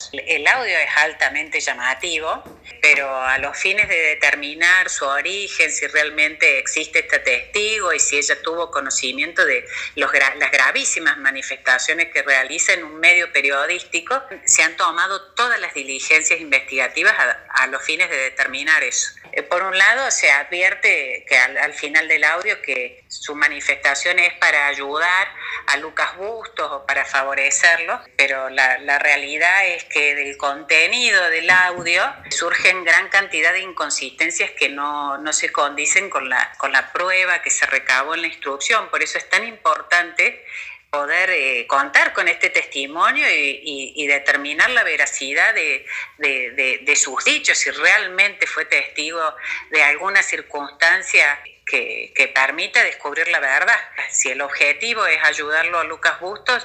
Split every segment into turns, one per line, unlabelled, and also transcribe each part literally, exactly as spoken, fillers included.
El audio es altamente llamativo, pero a los fines de determinar su origen, si realmente existe este testigo y si ella tuvo conocimiento de los, las gravísimas manifestaciones que realiza en un medio periodístico, se han tomado todas las diligencias investigativas a, a los fines de determinar eso. Por un lado, se advierte que al, al final del audio que su manifestación es para ayudar a Lucas Bustos o para favorecerlo, pero la, la realidad es que del contenido del audio surgen gran cantidad de inconsistencias que no, no se condicen con la, con la prueba que se recabó en la instrucción. Por eso es tan importante poder eh, contar con este testimonio y, y, y determinar la veracidad de, de, de, de sus dichos, si realmente fue testigo de alguna circunstancia que, que permita descubrir la verdad. Si el objetivo es ayudarlo a Lucas Bustos,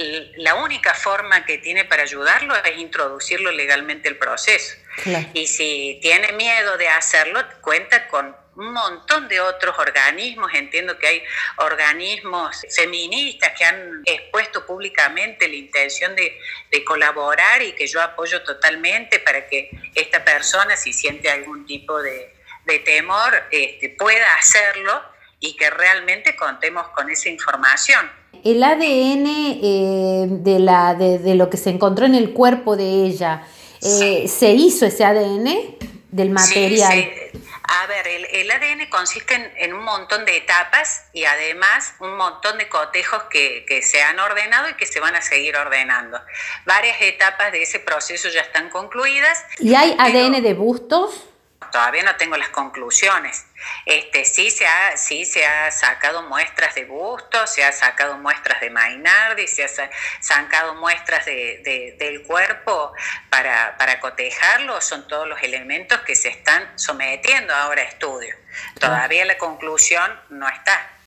la única forma que tiene para ayudarlo es introducirlo legalmente al proceso. Claro. Y si tiene miedo de hacerlo, cuenta con un montón de otros organismos. Entiendo que hay organismos feministas que han expuesto públicamente la intención de, de colaborar y que yo apoyo totalmente para que esta persona, si siente algún tipo de, de temor, este, pueda hacerlo y que realmente contemos con esa información.
El A D N eh, de, la, de, de lo que se encontró en el cuerpo de ella, eh, sí. ¿Se hizo ese A D N del material?
Sí, sí. A ver, el, el A D N consiste en, en un montón de etapas y además un montón de cotejos que, que se han ordenado y que se van a seguir ordenando. Varias etapas de ese proceso ya están concluidas.
¿Y hay A D N de Bustos?
Todavía no tengo las conclusiones. Este, sí, se ha, sí se ha sacado muestras de Bustos, se ha sacado muestras de Mainardi, se ha sacado muestras de, de, del cuerpo para, para cotejarlo. Son todos los elementos que se están sometiendo ahora a estudio. Todavía la conclusión no está.